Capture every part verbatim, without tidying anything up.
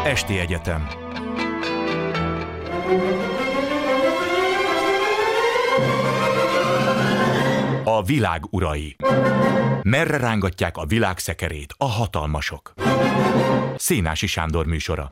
Esti Egyetem. A világ urai. Merre rángatják a világ szekerét a hatalmasok? Szénási Sándor műsora.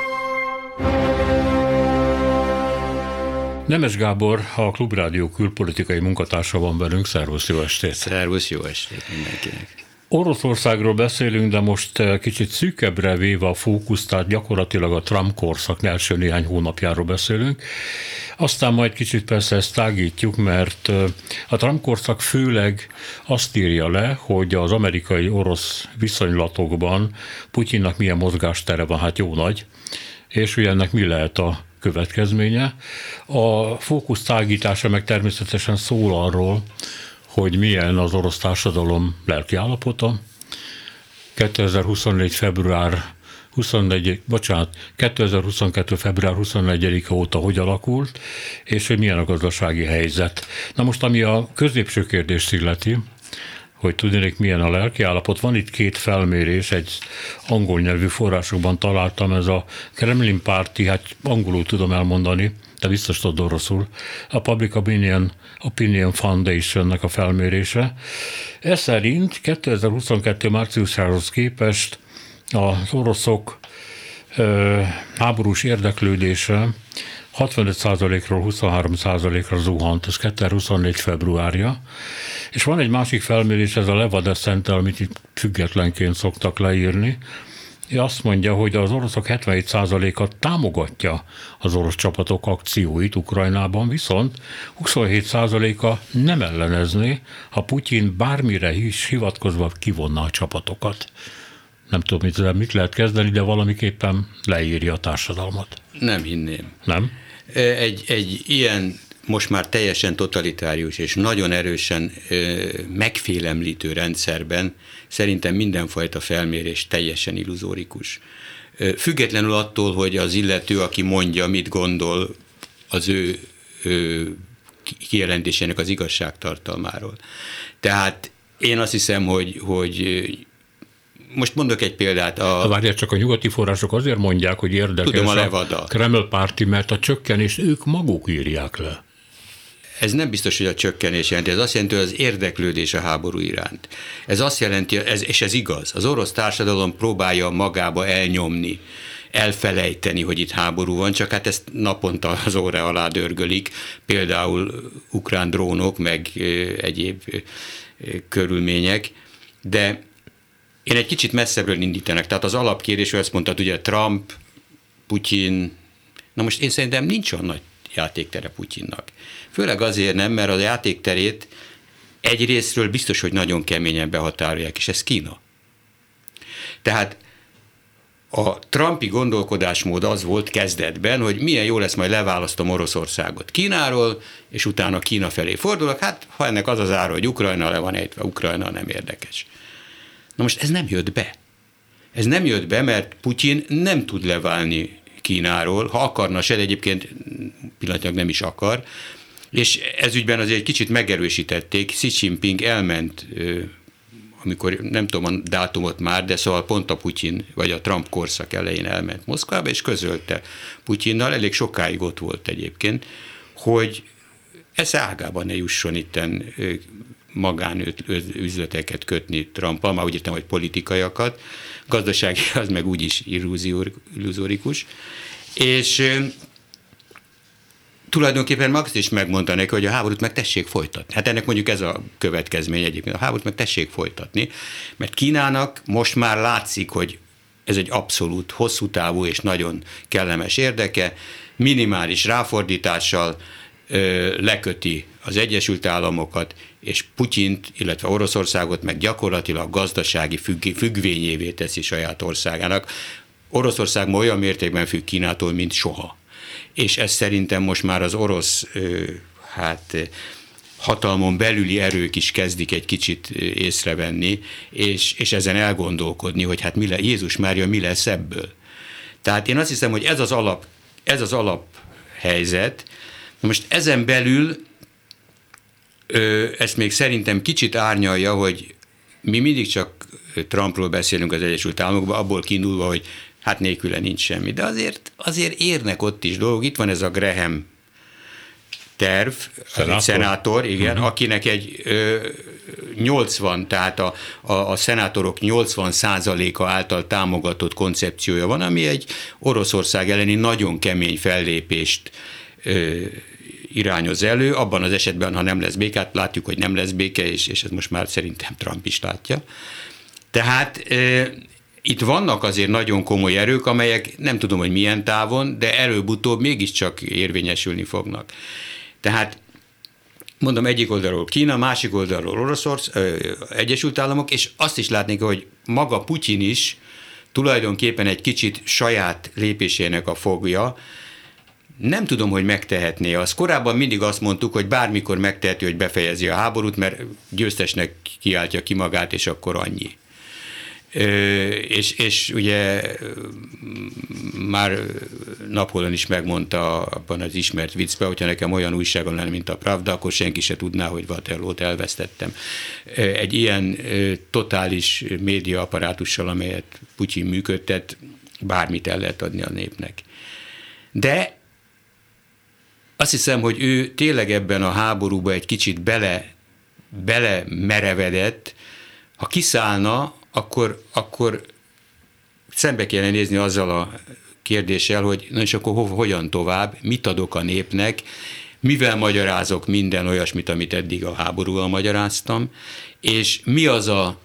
Nemes Gábor, a Klubrádió külpolitikai munkatársa van velünk. Szervusz, jó estét! Szervusz, jó estét mindenkinek! Oroszországról beszélünk, de most kicsit szűkebbre véve a fókuszt, tehát gyakorlatilag a Trump korszak első néhány hónapjáról beszélünk. Aztán majd kicsit persze ezt tágítjuk, mert a Trump korszak főleg azt írja le, hogy az amerikai-orosz viszonylatokban Putyinnak milyen mozgástere van, hát jó nagy, és hogy ennek mi lehet a következménye. A fókusz tágítása meg természetesen szól arról, hogy milyen az orosz társadalom lelkiállapota. kétezer-huszonnégy. február huszonnegy, bocsánat, kétezer-huszonkettő. február huszonnegyedike óta hogy alakult, és hogy milyen a gazdasági helyzet. Na most, ami a középső kérdést illeti, hogy tudnék milyen a lelkiállapot, van itt két felmérés, egy angol nyelvű forrásokban találtam, ez a Kremlin párti, hát angolul tudom elmondani, de biztos tudod oroszul, a Public Opinion, Opinion Foundation-nek a felmérése. Ez szerint kétezer-huszonkettő. márciusához képest az oroszok ö, háborús érdeklődése hatvanöt százalékról huszonhárom százalékra zuhant, ez kétezer-huszonnégy. februárja. És van egy másik felmérés, ez a Levada Center, amit itt függetlenként szoktak leírni. Azt mondja, hogy az oroszok hetvenhét százaléka támogatja az orosz csapatok akcióit Ukrajnában, viszont huszonhét százaléka nem ellenezné, ha Putyin bármire is hivatkozva kivonna a csapatokat. Nem tudom, mit, mit lehet kezdeni, de valamiképpen leírja a társadalmat. Nem hinném. Nem? Egy, egy ilyen most már teljesen totalitárius és nagyon erősen ö, megfélemlítő rendszerben szerintem mindenfajta felmérés teljesen illuzórikus. Ö, függetlenül attól, hogy az illető, aki mondja, mit gondol az ő ö, kijelentésének az igazságtartalmáról. Tehát én azt hiszem, hogy, hogy most mondok egy példát. A... Várjál, csak a nyugati források azért mondják, hogy érdekes Tudom, a, a Levada. Kreml párti, mert a csökkenést ők maguk írják le. Ez nem biztos, hogy a csökkenés jelenti, ez azt jelenti, hogy az érdeklődés a háború iránt. Ez azt jelenti, ez, és ez igaz, az orosz társadalom próbálja magába elnyomni, elfelejteni, hogy itt háború van, csak hát ezt naponta az óra alá dörgölik, például ukrán drónok, meg egyéb körülmények, de én egy kicsit messzebbről indítanak. Tehát az alapkérésről azt mondtad, ugye Trump, Putyin, na most én szerintem nincs olyan nagy játéktere Putyinnak. Főleg azért nem, mert a játékterét egyrésztről biztos, hogy nagyon keményen behatárolják, és ez Kína. Tehát a trumpi gondolkodásmód az volt kezdetben, hogy milyen jó lesz, majd leválasztom Oroszországot Kínáról, és utána Kína felé fordulok. Hát, ha ennek az az ára, hogy Ukrajna le van ejtve, Ukrajna nem érdekes. Na most ez nem jött be. Ez nem jött be, mert Putyin nem tud leválni Kínáról, ha akarna se, de egyébként pillanatnyilag nem is akar, és ezügyben azért egy kicsit megerősítették, Xi Jinping elment, amikor nem tudom a dátumot már, de szóval pont a Putyin, vagy a Trump korszak elején elment Moszkvába, és közölte Putyinnal, elég sokáig ott volt egyébként, hogy ez ágában ne jusson itten magánüzleteket kötni Trumpal, már úgy értem, hogy politikaiakat, gazdasági az meg úgyis illuzórikus, és e, tulajdonképpen Max is megmondta neki, hogy a háborút meg tessék folytatni. Hát ennek mondjuk ez a következmény egyébként, a háborút meg tessék folytatni, mert Kínának most már látszik, hogy ez egy abszolút hosszú távú és nagyon kellemes érdeke, minimális ráfordítással ö, leköti az Egyesült Államokat, és Putyint, illetve Oroszországot meg gyakorlatilag gazdasági függ, függvényévé teszi saját országának. Oroszország ma olyan mértékben függ Kínától, mint soha. És ezt szerintem most már az orosz hát, hatalmon belüli erők is kezdik egy kicsit észrevenni, és, és ezen elgondolkodni, hogy hát mi le, Jézus Mária, mi lesz ebből. Tehát én azt hiszem, hogy ez az alap, ez az alaphelyzet. Most ezen belül ezt még szerintem kicsit árnyalja, hogy mi mindig csak Trumpról beszélünk az Egyesült Államokban, abból kiindulva, hogy hát nélküle nincs semmi. De azért, azért érnek ott is dolgok. Itt van ez a Graham terv, szenátor, szenátor igen, uh-huh. akinek egy ö, nyolcvan, tehát a, a, a szenátorok nyolcvan százaléka által támogatott koncepciója van, ami egy Oroszország elleni nagyon kemény fellépést ö, irányoz elő, abban az esetben, ha nem lesz béke, hát látjuk, hogy nem lesz béke, és, és ez most már szerintem Trump is látja. Tehát ö, itt vannak azért nagyon komoly erők, amelyek nem tudom, hogy milyen távon, de előbb-utóbb mégiscsak érvényesülni fognak. Tehát mondom, egyik oldalról Kína, másik oldalról Oroszország, Egyesült Államok, és azt is látni, hogy maga Putyin is tulajdonképpen egy kicsit saját lépésének a fogja. Nem tudom, hogy megtehetné azt. Korábban mindig azt mondtuk, hogy bármikor megteheti, hogy befejezi a háborút, mert győztesnek kiáltja ki magát, és akkor annyi. Ö, és, és ugye már Napóleon is megmondta abban az ismert viccben, hogyha nekem olyan újságom lenne, mint a Pravda, akkor senki se tudná, hogy Waterloo-t elvesztettem. Egy ilyen totális médiaapparátussal, amelyet Putyin működtet, bármit el lehet adni a népnek. De azt hiszem, hogy ő tényleg ebben a háborúban egy kicsit bele, bele merevedett. Ha kiszállna, akkor, akkor szembe kellene nézni azzal a kérdéssel, hogy na és akkor hogyan tovább, mit adok a népnek, mivel magyarázok minden olyasmit, amit eddig a háborúval magyaráztam, és mi az a,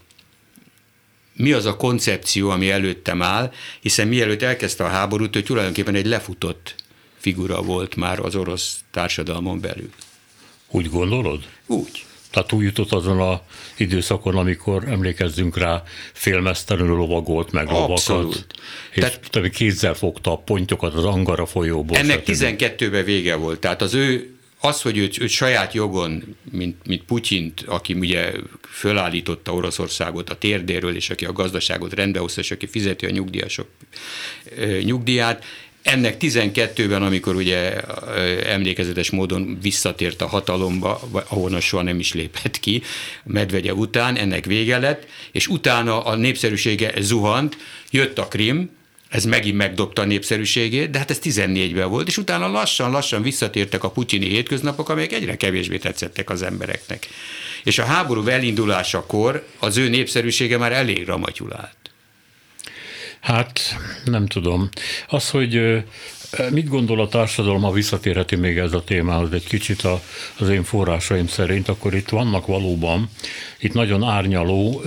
mi az a koncepció, ami előttem áll, hiszen mielőtt elkezdte a háborút, ő tulajdonképpen egy lefutott figura volt már az orosz társadalmon belül. Úgy gondolod? Úgy. Tehát úgy jutott azon az időszakon, amikor emlékezzünk rá, félmeztelenül lovagolt meg lovakat. Abszolút. És tehát, kézzel fogta a pontyokat az Angara folyóból. Ennek tizenkettőben vége volt. Tehát az ő, az, hogy őt, őt saját jogon, mint, mint Putyint, aki ugye fölállította Oroszországot a térdéről, és aki a gazdaságot rendbehozta, és aki fizeti a nyugdíjasok nyugdíját, ennek tizenkettőben, amikor ugye emlékezetes módon visszatért a hatalomba, ahonnan soha nem is lépett ki, Medvegyev után, ennek vége lett, és utána a népszerűsége zuhant, jött a Krim, ez megint megdobta a népszerűségét, de hát ez tizennégyben volt, és utána lassan-lassan visszatértek a putyini hétköznapok, amelyek egyre kevésbé tetszettek az embereknek. És a háború elindulásakor az ő népszerűsége már elég ramatyulált. Hát nem tudom. Az, hogy mit gondol a társadalom, ha visszatérheti még ez a témához egy kicsit az én forrásaim szerint, akkor itt vannak valóban itt nagyon árnyaló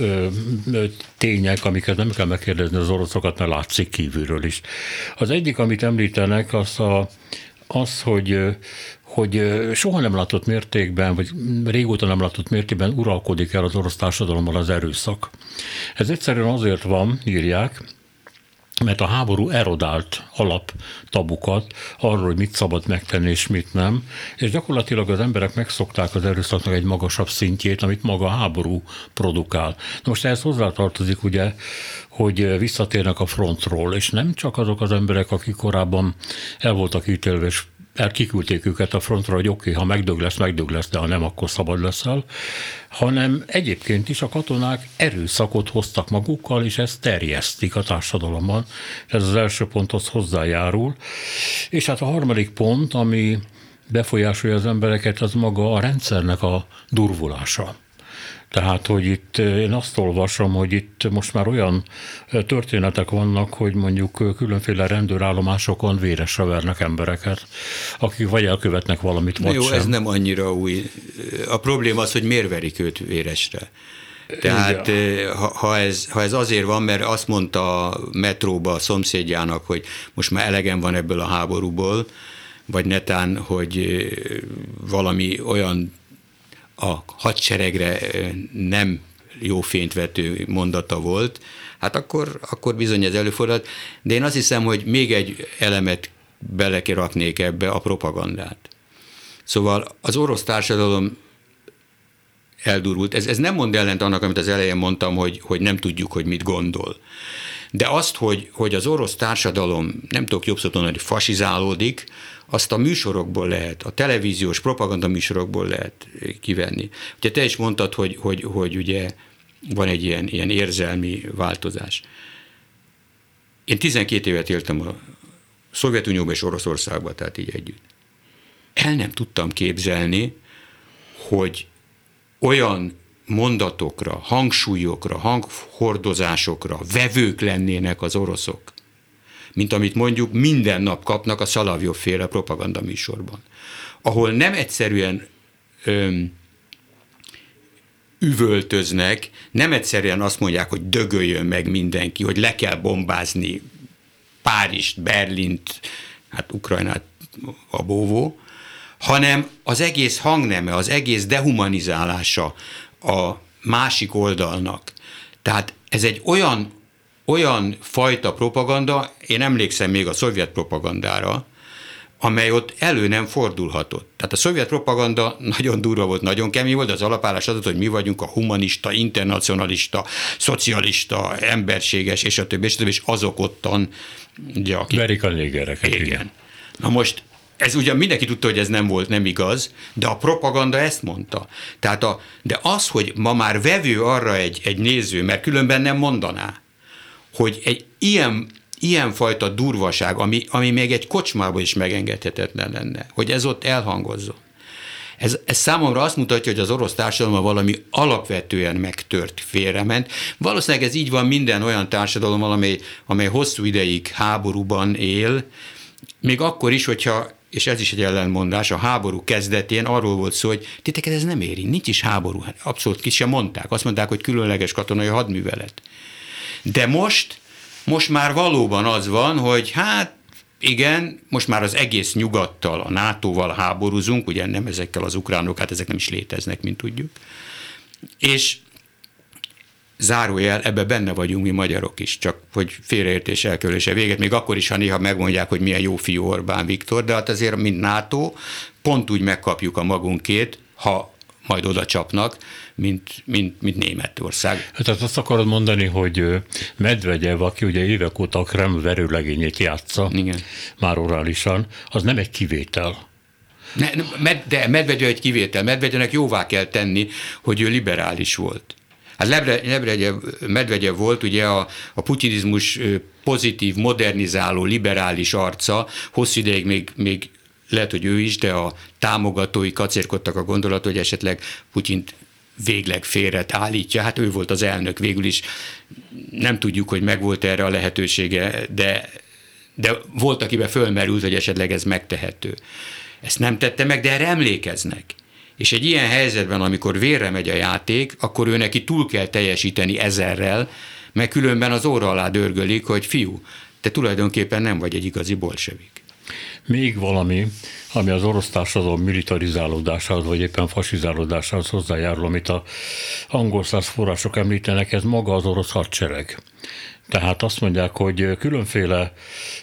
tények, amiket nem kell megkérdezni az oroszokat, mert látszik kívülről is. Az egyik, amit említenek, az, a, az hogy hogy soha nem látott mértékben, vagy régóta nem látott mértékben uralkodik el az orosz társadalomban az erőszak. Ez egyszerűen azért van, írják, mert a háború erodált alaptabukat arról, hogy mit szabad megtenni és mit nem, és gyakorlatilag az emberek megszokták az erőszaknak egy magasabb szintjét, amit maga a háború produkál. Na most ehhez hozzátartozik ugye, hogy visszatérnek a frontról, és nem csak azok az emberek, akik korábban el voltak ítélve, és kiküldték őket a frontra, hogy oké, okay, ha megdög lesz, megdög lesz, de ha nem, akkor szabad leszel, hanem egyébként is a katonák erőszakot hoztak magukkal, és ezt terjesztik a társadalomban. Ez az első ponthoz hozzájárul. És hát a harmadik pont, ami befolyásolja az embereket, az maga a rendszernek a durvulása. Tehát, hogy itt én azt olvasom, hogy itt most már olyan történetek vannak, hogy mondjuk különféle rendőrállomásokon véresre vernek embereket, akik vagy elkövetnek valamit, vagy jó, sem. Ez nem annyira új. A probléma az, hogy miért verik őt véresre. Tehát ha, ha, ez, ha ez azért van, mert azt mondta a metróba a szomszédjának, hogy most már elegem van ebből a háborúból, vagy netán, hogy valami olyan a hadseregre nem jó fényt vető mondata volt, hát akkor, akkor bizony ez előfordult. De én azt hiszem, hogy még egy elemet beleraknék ebbe, a propagandát. Szóval az orosz társadalom eldurult. Ez, ez nem mond ellent annak, amit az elején mondtam, hogy, hogy nem tudjuk, hogy mit gondol. De azt, hogy, hogy az orosz társadalom, nem tudok jobb szót mondani, hogy fasizálódik, azt a műsorokból lehet, a televíziós propaganda műsorokból lehet kivenni. Ugye te is mondtad, hogy, hogy, hogy ugye van egy ilyen, ilyen érzelmi változás. én tizenkét évet éltem a Szovjetunióban és Oroszországban, tehát így együtt. El nem tudtam képzelni, hogy olyan mondatokra, hangsúlyokra, hanghordozásokra vevők lennének az oroszok, mint amit mondjuk minden nap kapnak a Szalavjov-féle propagandaműsorban, ahol nem egyszerűen öm, üvöltöznek, nem egyszerűen azt mondják, hogy dögöljön meg mindenki, hogy le kell bombázni Párizst, Berlint, hát Ukrajnát a bóvó, hanem az egész hangneme, az egész dehumanizálása a másik oldalnak. Tehát ez egy olyan, olyan fajta propaganda, én emlékszem még a szovjet propagandára, amely ott elő nem fordulhatott. Tehát a szovjet propaganda nagyon durva volt, nagyon kemény volt, de az alapállás az, hogy mi vagyunk a humanista, internacionalista, szocialista, emberséges, és a többi, és a többi, és azok ottan, ugye, akik... Verik a négereket. Igen. igen. Na most, ez ugyan mindenki tudta, hogy ez nem volt, nem igaz, de a propaganda ezt mondta. Tehát a, de az, hogy ma már vevő arra egy, egy néző, mert különben nem mondaná, hogy egy ilyen ilyenfajta durvaság, ami, ami még egy kocsmában is megengedhetetlen lenne, hogy ez ott elhangozzon. Ez, ez számomra azt mutatja, hogy az orosz társadalom valami alapvetően megtört, félrement. Valószínűleg ez így van minden olyan társadalom, amely, amely hosszú ideig háborúban él, még akkor is, hogyha, és ez is egy ellenmondás, a háború kezdetén arról volt szó, hogy titeket ez nem érint, nincs is háború. Abszolút ki sem mondták. Azt mondták, hogy különleges katonai hadművelet. De most Most már valóban az van, hogy hát igen, most már az egész nyugattal, a nátóval háborúzunk, ugye nem ezekkel az ukránok, hát ezek nem is léteznek, mint tudjuk. És zárójel, ebbe benne vagyunk mi magyarok is, csak hogy félreértés elkerülése véget, még akkor is, ha néha megmondják, hogy milyen jó fiú Orbán Viktor, de hát azért, mint NATO, pont úgy megkapjuk a magunkét, ha majd oda csapnak, mint, mint, mint Németország. Tehát azt akarod mondani, hogy Medvegyev, aki ugye évek óta a Kreml verőlegényét játsza, igen, már orálisan, az nem egy kivétel. Ne, de Medvegyev egy kivétel. Medvegyevnek jóvá kell tenni, hogy ő liberális volt. Hát Medvegyev, Medvegyev volt ugye a, a putinizmus pozitív, modernizáló, liberális arca, hosszú ideig még, még lehet, hogy ő is, de a támogatói kacérkodtak a gondolat, hogy esetleg Putyint végleg félre állítja. Hát ő volt az elnök végül is. Nem tudjuk, hogy megvolt erre a lehetősége, de, de volt, akiben fölmerült, hogy esetleg ez megtehető. Ezt nem tette meg, de erre emlékeznek. És egy ilyen helyzetben, amikor vérre megy a játék, akkor ő neki túl kell teljesíteni ezerrel, mert különben az óra alá dörgölik, hogy fiú, te tulajdonképpen nem vagy egy igazi bolsevik. Még valami, ami az orosz társadalom militarizálódásához, vagy éppen fasizálódásához hozzájárul, amit a angol száz források említenek, ez maga az orosz hadsereg. Tehát azt mondják, hogy különféle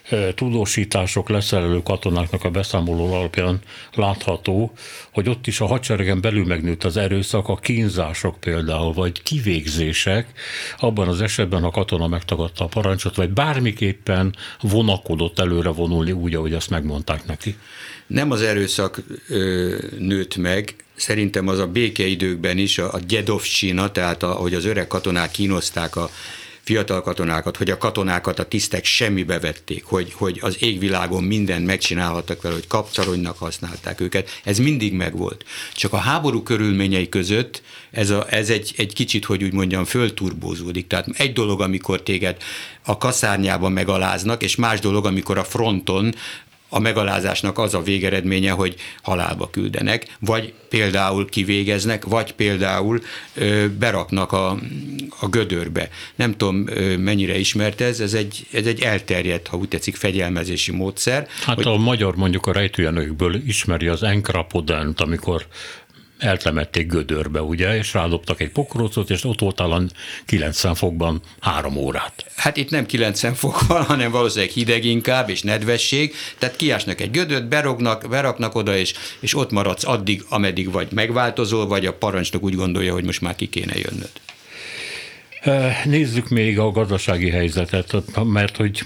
tudósítások, leszerelő katonáknak a beszámoló alapján látható, hogy ott is a hadseregen belül megnőtt az erőszak, a kínzások például, vagy kivégzések, abban az esetben a katona megtagadta a parancsot, vagy bármiképpen vonakodott előre vonulni úgy, ahogy azt megmondták neki. Nem az erőszak ö, nőtt meg, szerintem az a békeidőkben is a, a gyedovcsina, tehát ahogy az öreg katonák kínozták a fiatal katonákat, hogy a katonákat a tisztek semmibe vették, hogy, hogy az égvilágon mindent megcsinálhattak vele, hogy kapszaronynak használták őket, ez mindig megvolt. Csak a háború körülményei között ez, a, ez egy, egy kicsit, hogy úgy mondjam, fölturbózódik. Tehát egy dolog, amikor téged a kaszárnyában megaláznak, és más dolog, amikor a fronton a megalázásnak az a végeredménye, hogy halálba küldenek, vagy például kivégeznek, vagy például ö, beraknak a, a gödörbe. Nem tudom, ö, mennyire ismert ez, ez egy, ez egy elterjedt, ha úgy tetszik, fegyelmezési módszer. Hát hogy... a magyar mondjuk a rejtőjenőkből ismeri az enkrapodent, amikor eltemették gödörbe, ugye, és rádobtak egy pokrócot, és ott voltál kilencven fokban három órát. Hát itt nem kilencven fok van, hanem valószínűleg hideg inkább, és nedvesség, tehát kiásnak egy gödört, berognak, beraknak oda, és, és ott maradsz addig, ameddig vagy megváltozol, vagy a parancsnok úgy gondolja, hogy most már ki kéne jönnöd. Nézzük még a gazdasági helyzetet, mert hogy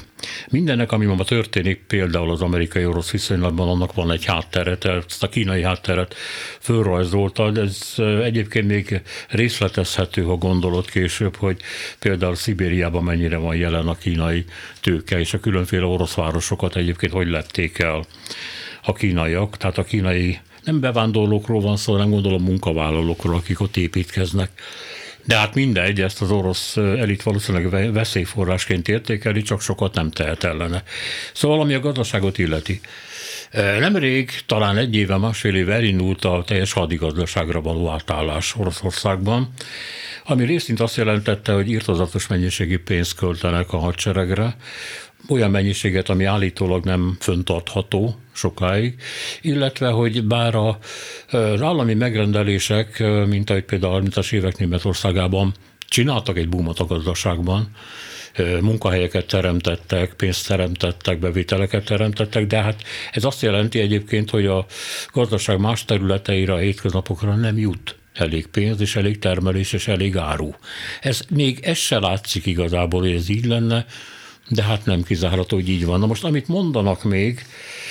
Mindennek, ami ma történik, például az amerikai-orosz viszonylatban, annak van egy háttere, ezt a kínai hátteret fölrajzoltad, ez egyébként még részletezhető, ha gondolod később, hogy például Szibériában mennyire van jelen a kínai tőke, és a különféle orosz városokat egyébként hogy lepték el a kínaiak, tehát a kínai nem bevándorlókról van szó, nem gondolom munkavállalókról, akik ott építkeznek. De hát mindegy, ezt az orosz elit valószínűleg veszélyforrásként értékeli, csak sokat nem tehet ellene. Szóval ami a gazdaságot illeti. Nemrég, talán egy éve, másfél éve elindult a teljes hadigazdaságra való átállás Oroszországban, ami részint azt jelentette, hogy irtózatos mennyiségű pénzt költenek a hadseregre, olyan mennyiséget, ami állítólag nem föntartható sokáig, illetve, hogy bár az állami megrendelések, mint ahogy például a harmincas évek Németországában csináltak egy boomot a gazdaságban, munkahelyeket teremtettek, pénzt teremtettek, bevételeket teremtettek, de hát ez azt jelenti egyébként, hogy a gazdaság más területeire, a hétköznapokra nem jut elég pénz, és elég termelés, és elég áru. Ez még ez se látszik igazából, hogy ez így lenne, de hát nem kizárható, hogy így van. Na most, amit mondanak még,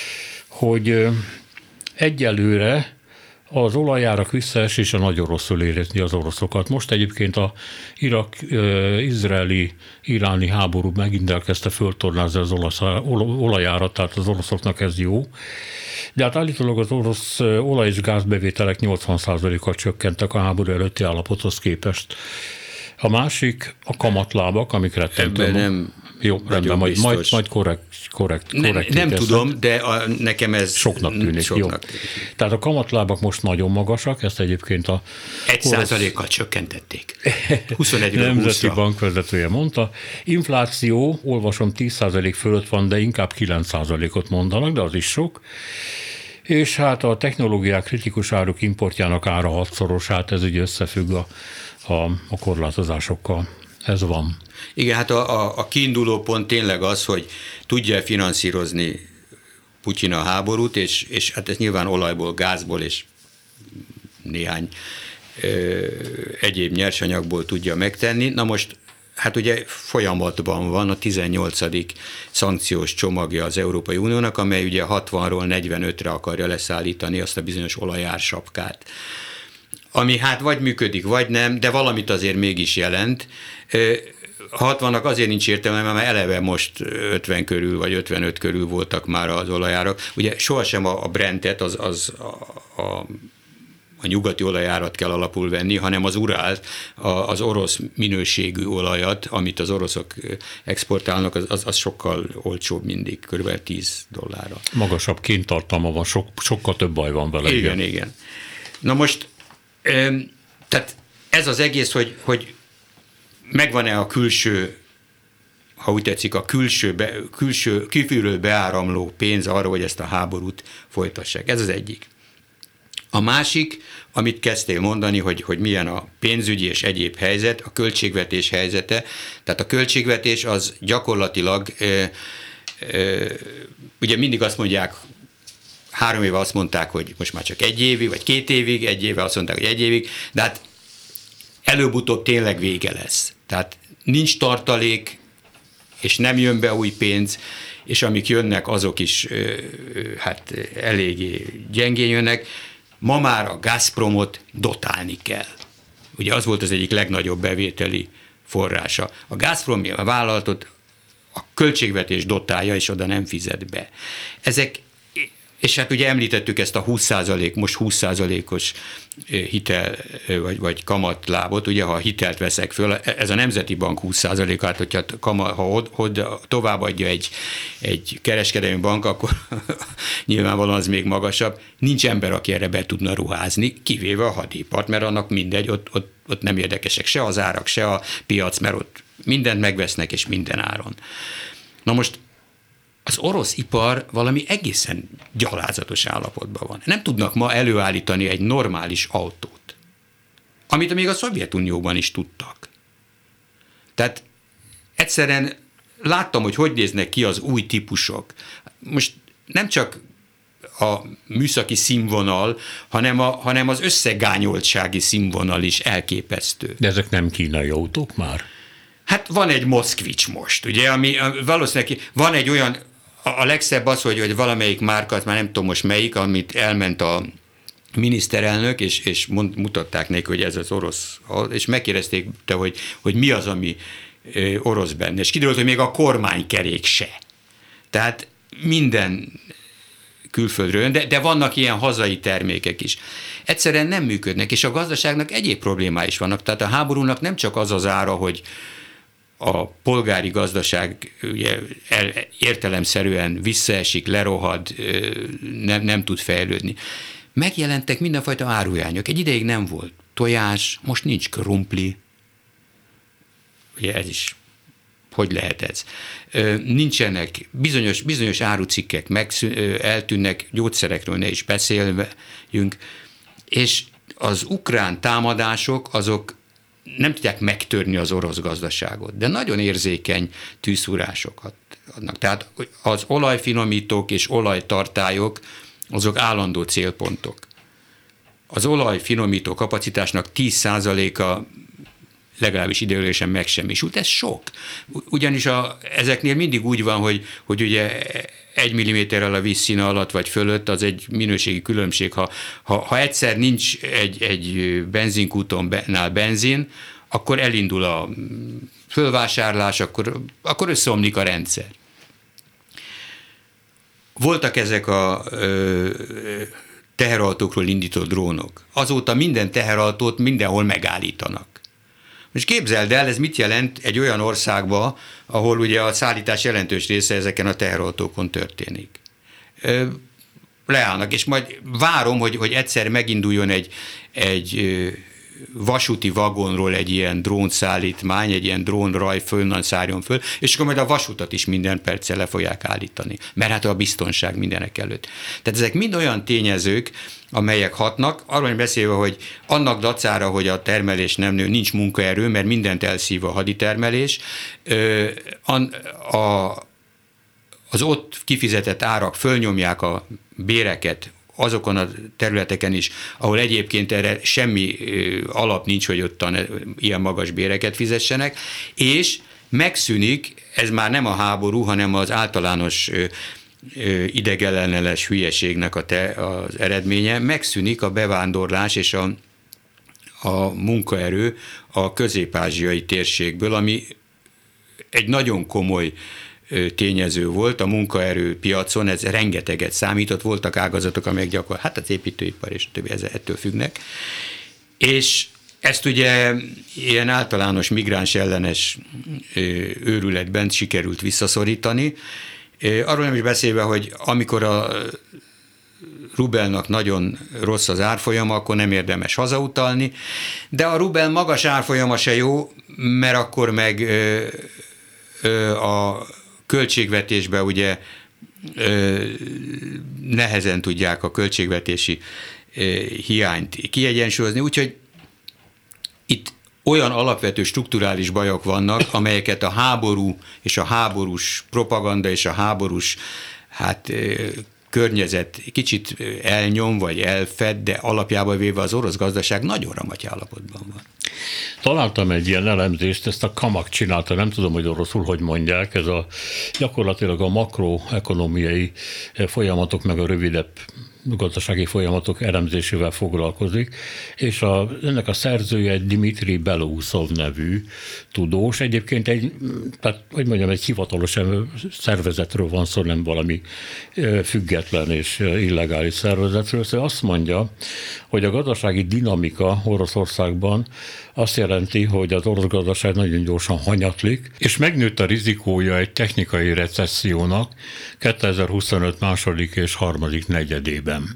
hogy egyelőre az olajárak visszaesése nagyon rosszul érezni az oroszokat. Most egyébként a irak-izraeli iráni háború megint elkezdte föltornázni az olajárat, tehát az oroszoknak ez jó. De hát állítólag az orosz olaj- és gázbevételek nyolcvan százalékkal csökkentek a háború előtti állapothoz képest. A másik a kamatlábak, amik rettentően... nem Jó, rendben, majd, majd, majd korrekt, korrekt, korrekt. Nem, nem tudom, de a, nekem ez soknak tűnik. Soknak tűnik. Tehát a kamatlábak most nagyon magasak, ezt egyébként a... Egy százalékkal csökkentették. huszonegyről Nemzeti húszra. Bank vezetője mondta. Infláció, olvasom, tíz százalék fölött van, de inkább kilenc százalékot mondanak, de az is sok. És hát a technológiák kritikus áruk importjának ára hatszorosát, ez ugye összefügg a, a, a korlátozásokkal. Ez van. Igen, hát a, a, a kiinduló pont tényleg az, hogy tudja finanszírozni Putyin a háborút, és, és hát ez nyilván olajból, gázból és néhány ö, egyéb nyersanyagból tudja megtenni. Na most, hát ugye folyamatban van a tizennyolcadik szankciós csomagja az Európai Uniónak, amely ugye hatvanról negyvenötre akarja leszállítani azt a bizonyos olajársapkát, ami hát vagy működik, vagy nem, de valamit azért mégis jelent. hatvannak azért nincs értelme, mert eleve most ötven körül, vagy ötvenöt körül voltak már az olajárak. Ugye sohasem a Brentet, az, az a, a, a nyugati olajárat kell alapul venni, hanem az Urált, az orosz minőségű olajat, amit az oroszok exportálnak, az, az, az sokkal olcsóbb mindig, kb. tíz dollárra. Magasabb kíntartalma van, sok, sokkal több baj van vele. Igen, igen. igen. Na most, tehát ez az egész, hogy, hogy megvan-e a külső, ha úgy tetszik, a külső, be, külső kívülről beáramló pénz arra, hogy ezt a háborút folytassák. Ez az egyik. A másik, amit kezdtél mondani, hogy, hogy milyen a pénzügyi és egyéb helyzet, a költségvetés helyzete. Tehát a költségvetés az gyakorlatilag, ö, ö, ugye mindig azt mondják, három éve azt mondták, hogy most már csak egy évig, vagy két évig, egy éve azt mondták, hogy egy évig, de hát előbb-utóbb tényleg vége lesz. Tehát nincs tartalék, és nem jön be új pénz, és amik jönnek, azok is hát eléggé gyengén jönnek. Ma már a Gazpromot dotálni kell. Ugye az volt az egyik legnagyobb bevételi forrása. A Gazprom a vállalatot a költségvetés dotálja, és oda nem fizet be. Ezek, és hát ugye említettük ezt a húsz százalék, most húsz százalékos hitel vagy, vagy kamatlábot, ugye ha hitelt veszek föl, ez a Nemzeti Bank húsz százalékát, hogyha kamat, ha od, od, továbbadja egy, egy kereskedelmi bank, akkor nyilvánvalóan az még magasabb. Nincs ember, aki erre be tudna ruházni, kivéve a hadipart, mert annak mindegy, ott, ott, ott nem érdekesek se az árak, se a piac, mert ott mindent megvesznek, és minden áron. Na most az orosz ipar valami egészen gyalázatos állapotban van. Nem tudnak ma előállítani egy normális autót, amit még a Szovjetunióban is tudtak. Tehát egyszerűen láttam, hogy hogy néznek ki az új típusok. Most nem csak a műszaki színvonal, hanem, a, hanem az összegányoltsági színvonal is elképesztő. De ezek nem kínai autók már? Hát van egy Moszkvics most, ugye, ami valószínűleg van egy olyan, a legszebb az, hogy, hogy valamelyik márkat, már nem tudom most melyik, amit elment a miniszterelnök, és, és mond, mutatták neki, hogy ez az orosz, és megkérdezték, te, hogy, hogy mi az, ami orosz benne, és kiderült, hogy még a kormánykerék se. Tehát minden külföldről, de, de vannak ilyen hazai termékek is. Egyszerűen nem működnek, és a gazdaságnak egyéb problémái is vannak. Tehát a háborúnak nem csak az az ára, hogy a polgári gazdaság ugye, értelemszerűen visszaesik, lerohad, nem, nem tud fejlődni. Megjelentek mindenfajta árujányok. Egy ideig nem volt tojás, most nincs krumpli. Ugye ez is, hogy lehet ez? Nincsenek, bizonyos, bizonyos árucikkek megszűn, eltűnnek, gyógyszerekről ne is beszéljünk, és az ukrán támadások azok nem tudják megtörni az orosz gazdaságot, de nagyon érzékeny tűzszúrásokat adnak. Tehát az olajfinomítók és olajtartályok azok állandó célpontok. Az olajfinomító kapacitásnak tíz százaléka legalábbis ideiglenesen megsemmisült. Ez sok. Ugyanis a, ezeknél mindig úgy van, hogy, hogy ugye egy milliméterrel a vízszíne alatt vagy fölött az egy minőségi különbség. Ha, ha, ha egyszer nincs egy, egy benzinkútonnál benzin, akkor elindul a fölvásárlás, akkor, akkor összeomlik a rendszer. Voltak ezek a ö, teherautókról indított drónok. Azóta minden teherautót mindenhol megállítanak. Most képzeld el, ez mit jelent egy olyan országba, ahol ugye a szállítás jelentős része ezeken a teherautókon történik. Ö, leállnak, és majd várom, hogy, hogy egyszer meginduljon egy, egy vasúti vagonról egy ilyen drónszállítmány, egy ilyen drónraj fölnan szálljon föl, és akkor majd a vasutat is minden perccel le fogják állítani, mert hát a biztonság mindenek előtt. Tehát ezek mind olyan tényezők, amelyek hatnak, arról is beszélve, hogy annak dacára, hogy a termelés nem nő, nincs munkaerő, mert mindent elszív a haditermelés, az ott kifizetett árak fölnyomják a béreket, azokon a területeken is, ahol egyébként erre semmi alap nincs, hogy ottan ilyen magas béreket fizessenek, és megszűnik, ez már nem a háború, hanem az általános idegellenes hülyeségnek a te, az eredménye, megszűnik a bevándorlás és a, a munkaerő a közép-ázsiai térségből, ami egy nagyon komoly tényező volt a munkaerőpiacon, ez rengeteget számított, voltak ágazatok, amelyek gyakorlatilag, hát az építőipar és többi, ez ettől függnek. És ezt ugye ilyen általános migráns ellenes őrületben sikerült visszaszorítani. Arról nem is beszélve, hogy amikor a rubelnak nagyon rossz az árfolyama, akkor nem érdemes hazautalni, de a rubel magas árfolyama se jó, mert akkor meg ö, ö, a költségvetésben ugye ö, nehezen tudják a költségvetési ö, hiányt kiegyensúlyozni, úgyhogy itt olyan alapvető strukturális bajok vannak, amelyeket a háború és a háborús propaganda és a háborús hát, ö, környezet kicsit elnyom vagy elfed, de alapjában véve az orosz gazdaság nagyon ramaty állapotban van. Találtam egy ilyen elemzést, ezt a Kamak csinálta, nem tudom, hogy oroszul hogy mondják, ez a gyakorlatilag a makroekonomiai folyamatok, meg a rövidebb gazdasági folyamatok elemzésével foglalkozik, és a, ennek a szerzője egy Dmitri Belousov nevű tudós, egyébként egy, tehát, hogy mondjam, egy hivatalos szervezetről van szó, nem valami független és illegális szervezetről, szóval azt mondja, hogy a gazdasági dinamika Oroszországban azt jelenti, hogy az orosz gazdaság nagyon gyorsan hanyatlik, és megnőtt a rizikója egy technikai recessziónak kétezer-huszonöt második és harmadik negyedében.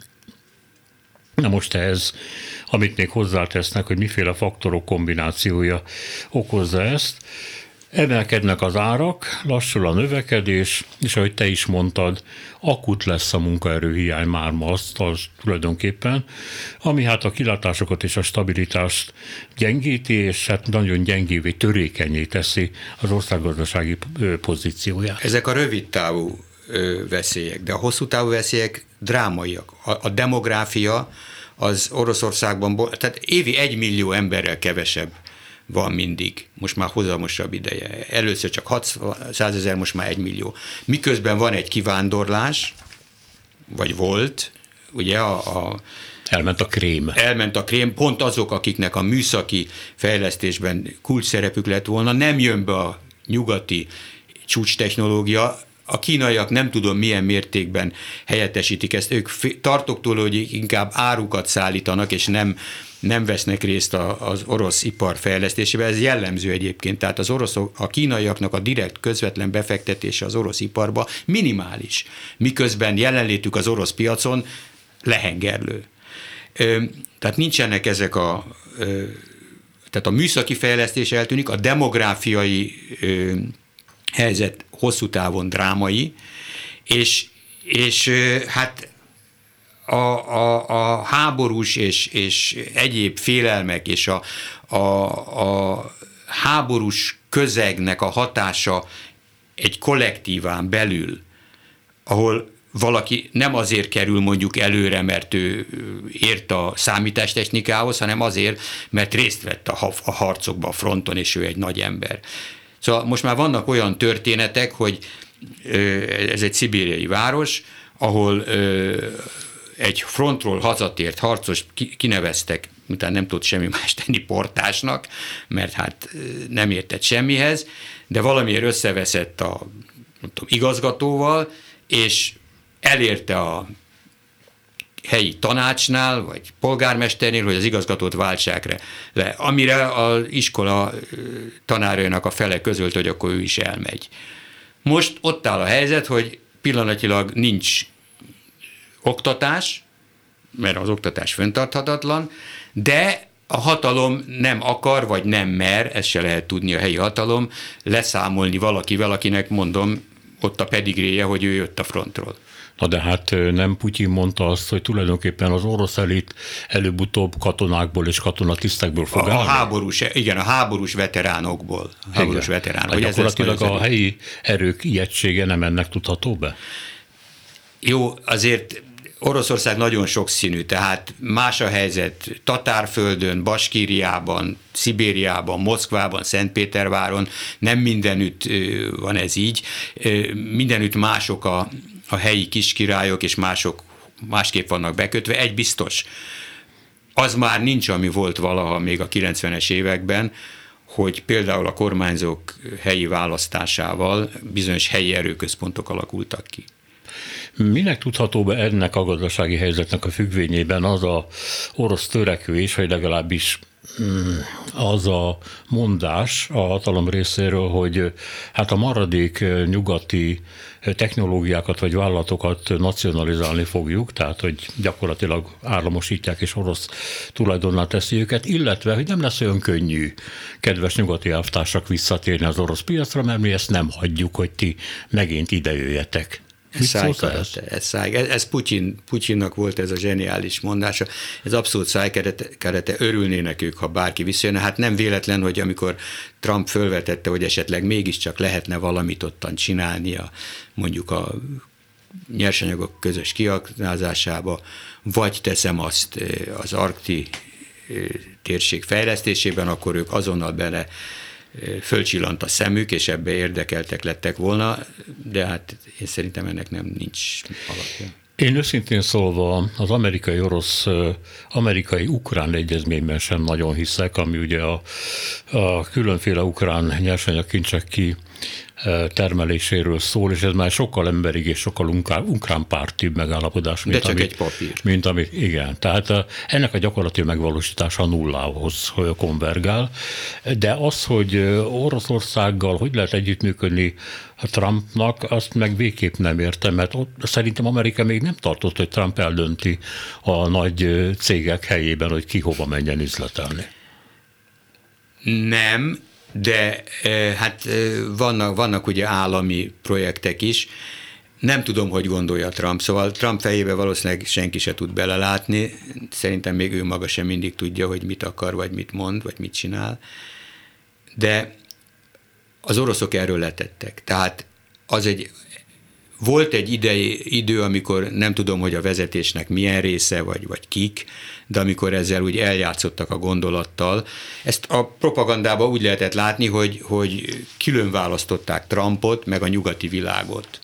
Na most ez, amit még hozzátesznek, hogy miféle faktorok kombinációja okozza ezt, emelkednek az árak, lassul a növekedés, és ahogy te is mondtad, akut lesz a munkaerőhiány már most, az tulajdonképpen, ami hát a kilátásokat és a stabilitást gyengíti, és hát nagyon gyengévé, törékenyé teszi az országgazdasági pozícióját. Ezek a rövid távú veszélyek, de a hosszú távú veszélyek drámaiak. A, a demográfia az Oroszországban, tehát évi egy millió emberrel kevesebb van mindig, most már hozamosabb ideje. Először csak hatszázezer, most már egy millió. Miközben van egy kivándorlás, vagy volt, ugye a, a Elment a krém. Elment a krém, pont azok, akiknek a műszaki fejlesztésben kulcs szerepük lett volna, nem jön be a nyugati csúcstechnológia, a kínaiak nem tudom milyen mértékben helyettesítik ezt, ők tartok tőle, hogy inkább árukat szállítanak, és nem, nem vesznek részt a, az orosz ipar fejlesztésében, ez jellemző egyébként, tehát az oroszok, a kínaiaknak a direkt közvetlen befektetése az orosz iparba minimális, miközben jelenlétük az orosz piacon lehengerlő. Tehát nincsenek ezek a, tehát a műszaki fejlesztés eltűnik, a demográfiai helyzet hosszú távon drámai, és, és hát a, a, a háborús és, és egyéb félelmek és a, a, a háborús közegnek a hatása egy kollektíván belül, ahol valaki nem azért kerül mondjuk előre, mert ő ért a számítástechnikához, hanem azért, mert részt vett a harcokba a fronton, és ő egy nagy ember. Szóval most már vannak olyan történetek, hogy ez egy szibériai város, ahol egy frontról hazatért harcos kineveztek, miután nem tudott semmi más tenni, portásnak, mert hát nem értett semmihez, de valamiért összeveszett a nem tudom, igazgatóval, és elérte a helyi tanácsnál, vagy polgármesternél, hogy az igazgatót váltsák le. Amire az iskola tanárainak a fele közölt, hogy akkor ő is elmegy. Most ott áll a helyzet, hogy pillanatilag nincs oktatás, mert az oktatás fenntarthatatlan, de a hatalom nem akar, vagy nem mer, ezt se lehet tudni a helyi hatalom, leszámolni valakivel, akinek mondom, ott a pedigréje, hogy ő jött a frontról. Na de hát nem Putyin mondta azt, hogy tulajdonképpen az orosz elit előbb-utóbb katonákból és katonatisztekből fog a, állni? A háborús, igen, a háborús veteránokból. A háborús veteránok. Hát gyakorlatilag a helyi erők ijegysége nem ennek tudható be? Jó, azért Oroszország nagyon sokszínű, tehát más a helyzet Tatárföldön, Baskíriában, Szibériában, Moszkvában, Szentpéterváron, nem mindenütt van ez így, mindenütt mások a, a helyi kiskirályok, és mások másképp vannak bekötve. Egy biztos, az már nincs, ami volt valaha még a kilencvenes években, hogy például a kormányzók helyi választásával bizonyos helyi erőközpontok alakultak ki. Minek tudható be ennek a gazdasági helyzetnek a függvényében az a orosz törekvés, vagy legalábbis az a mondás a hatalom részéről, hogy hát a maradék nyugati technológiákat vagy vállalatokat nacionalizálni fogjuk, tehát hogy gyakorlatilag államosítják és orosz tulajdonnal teszi őket, illetve hogy nem lesz olyan könnyű, kedves nyugati elvtársak, visszatérni az orosz piacra, mert mi ezt nem hagyjuk, hogy ti megint idejöjjetek. Ez, ez, ez, ez Putyin, Putyinnak volt ez a zseniális mondása, ez abszolút szájkerete, örülnének ők, ha bárki visszajönne. Hát nem véletlen, hogy amikor Trump fölvetette, hogy esetleg mégiscsak lehetne valamit ottan csinálnia, mondjuk a nyersanyagok közös kiaknázásába, vagy teszem azt az arkti térség fejlesztésében, akkor ők azonnal bele fölcsillant a szemük, és ebbe érdekeltek lettek volna, de hát én szerintem ennek nem nincs alapja. Én őszintén szólva az amerikai-orosz, amerikai-ukrán egyezményben sem nagyon hiszek, ami ugye a, a különféle ukrán nyersanyagkincsek ki termeléséről szól, és ez már sokkal emberig és sokkal ukrán pártibb megállapodás, mint De csak amit, egy papír. Mint amit, igen, tehát ennek a gyakorlati megvalósítása nullához konvergál, de az, hogy Oroszországgal hogy lehet együttműködni a Trumpnak, azt meg végképp nem értem, mert ott szerintem Amerika még nem tartott, hogy Trump eldönti a nagy cégek helyében, hogy ki hova menjen üzletelni. Nem, de hát vannak, vannak ugye állami projektek is. Nem tudom, hogy gondolja Trump, szóval Trump fejébe valószínűleg senki se tud belelátni. Szerintem még ő maga sem mindig tudja, hogy mit akar, vagy mit mond, vagy mit csinál. De az oroszok erről letettek. Tehát az egy Volt egy idei, idő, amikor nem tudom, hogy a vezetésnek milyen része, vagy, vagy kik, de amikor ezzel úgy eljátszottak a gondolattal. Ezt a propagandában úgy lehetett látni, hogy, hogy külön választották Trumpot, meg a nyugati világot.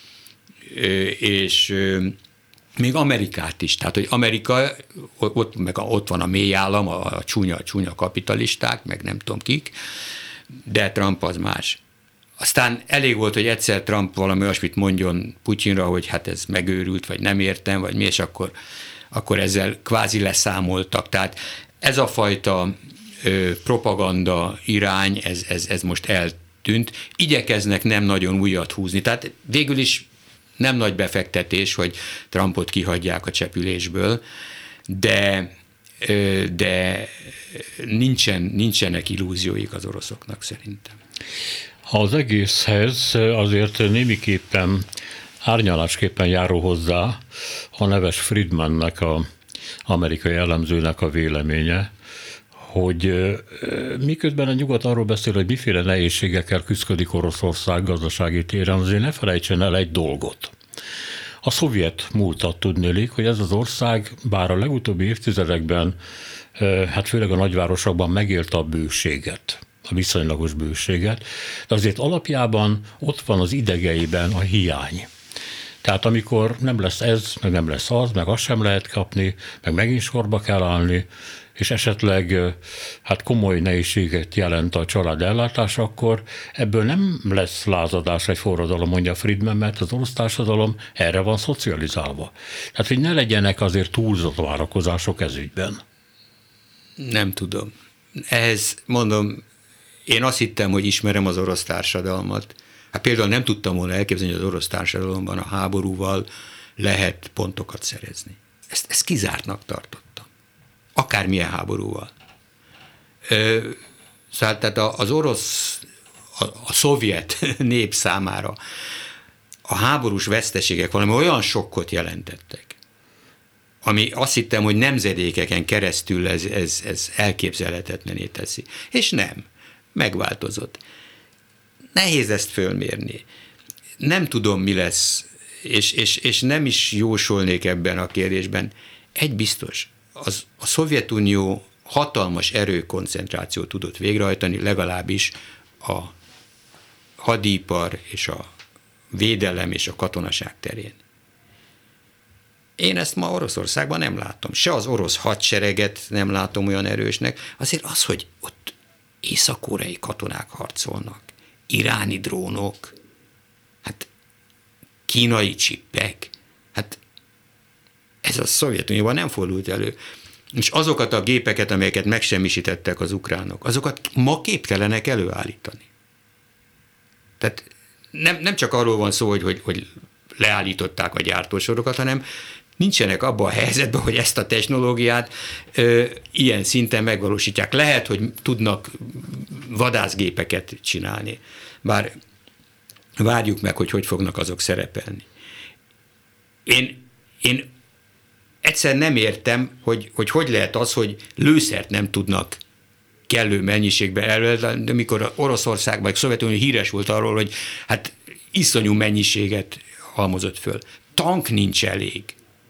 És még Amerikát is. Tehát, hogy Amerika, ott, meg ott van a mély állam, a, a csúnya, a csúnya kapitalisták, meg nem tudom kik, de Trump az más. Aztán elég volt, hogy egyszer Trump valami olyasmit mondjon Putyinra, hogy hát ez megőrült, vagy nem értem, vagy mi, és akkor, akkor ezzel kvázi leszámoltak. Tehát ez a fajta ö, propaganda irány, ez, ez, ez most eltűnt. Igyekeznek nem nagyon újat húzni. Tehát végül is nem nagy befektetés, hogy Trumpot kihagyják a csepülésből, de, ö, de nincsen, nincsenek illúzióik az oroszoknak szerintem. Az egészhez azért némiképpen árnyalásképpen járó hozzá a neves Friedmannek, a amerikai elemzőnek a véleménye, hogy miközben a nyugat arról beszél, hogy miféle nehézségekkel küszködik Oroszország gazdasági téren, azért ne felejtsen el egy dolgot. A szovjet múltat tudnélik, hogy ez az ország, bár a legutóbbi évtizedekben, hát főleg a nagyvárosokban megélte a bőséget, a viszonylagos bőséget, de azért alapjában ott van az idegeiben a hiány. Tehát amikor nem lesz ez, meg nem lesz az, meg azt sem lehet kapni, meg megint sorba kell állni, és esetleg hát komoly nehézséget jelent a család ellátása, akkor ebből nem lesz lázadás egy forradalom, mondja Friedman, mert az orosz társadalom erre van szocializálva. Tehát, hogy ne legyenek azért túlzott várakozások ez ügyben. Nem tudom. Ehhez mondom, én azt hittem, hogy ismerem az orosz társadalmat. Hát például nem tudtam volna elképzelni, hogy az orosz társadalomban a háborúval lehet pontokat szerezni. Ezt, ezt kizártnak tartottam. Akármilyen háborúval. Ö, szóval tehát az orosz, a, a szovjet nép számára a háborús veszteségek valami olyan sokkot jelentettek, ami azt hittem, hogy nemzedékeken keresztül ez, ez, ez elképzelhetetlené teszi. És nem. Megváltozott. Nehéz ezt fölmérni. Nem tudom, mi lesz, és, és, és nem is jósolnék ebben a kérdésben. Egy biztos, az, a Szovjetunió hatalmas erőkoncentrációt tudott végrehajtani, legalábbis a hadipar és a védelem és a katonaság terén. Én ezt ma Oroszországban nem látom. Se az orosz hadsereget nem látom olyan erősnek. Azért az, hogy ott észak-koreai katonák harcolnak, iráni drónok, hát kínai csippek, hát ez a Szovjetunióban nem fordult elő. És azokat a gépeket, amelyeket megsemmisítettek az ukránok, azokat ma képtelenek előállítani. Tehát nem, nem csak arról van szó, hogy, hogy, hogy leállították a gyártósorokat, hanem nincsenek abban a helyzetben, hogy ezt a technológiát ö, ilyen szinten megvalósítják. Lehet, hogy tudnak vadászgépeket csinálni, bár várjuk meg, hogy hogy fognak azok szerepelni. Én, én egyszer nem értem, hogy, hogy hogy lehet az, hogy lőszert nem tudnak kellő mennyiségben előállítani, de mikor Oroszország vagy Szovjetunió híres volt arról, hogy hát iszonyú mennyiséget halmozott föl. Tank nincs elég.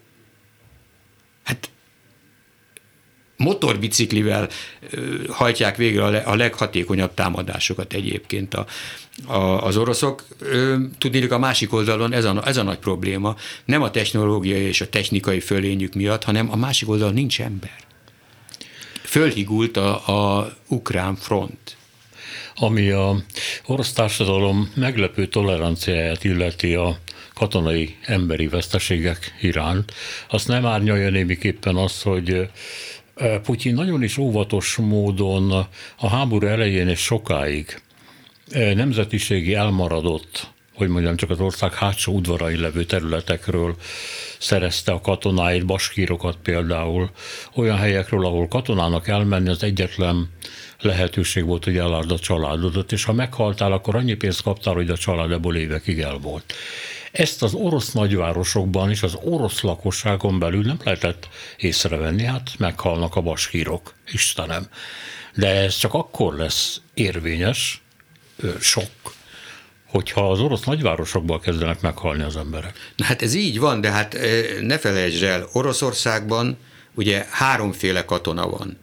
Hát motorbiciklivel hajtják végre a leghatékonyabb támadásokat egyébként a, a, az oroszok. Tudnék, a másik oldalon ez a, ez a nagy probléma, nem a technológiai és a technikai fölényük miatt, hanem a másik oldalon nincs ember. Fölhigult a, a ukrán front. Ami a orosz társadalom meglepő toleranciáját illeti a katonai emberi veszteségek iránt, azt nem árnyalja némiképpen az, hogy Putyin nagyon is óvatos módon a háború elején és sokáig nemzetiségi elmaradott, hogy mondjam, csak az ország hátsó udvarain levő területekről szerezte a katonáit, baskírokat például, olyan helyekről, ahol katonának elmenni az egyetlen lehetőség volt, hogy elárd a családodat, és ha meghaltál, akkor annyi pénzt kaptál, hogy a család ebből évekig el volt. Ezt az orosz nagyvárosokban és az orosz lakosságon belül nem lehetett észrevenni, hát meghalnak a baskírok, Istenem. De ez csak akkor lesz érvényes, sok, hogyha az orosz nagyvárosokban kezdenek meghalni az emberek. Na hát ez így van, de hát ne felejtsd el, Oroszországban ugye háromféle katona van.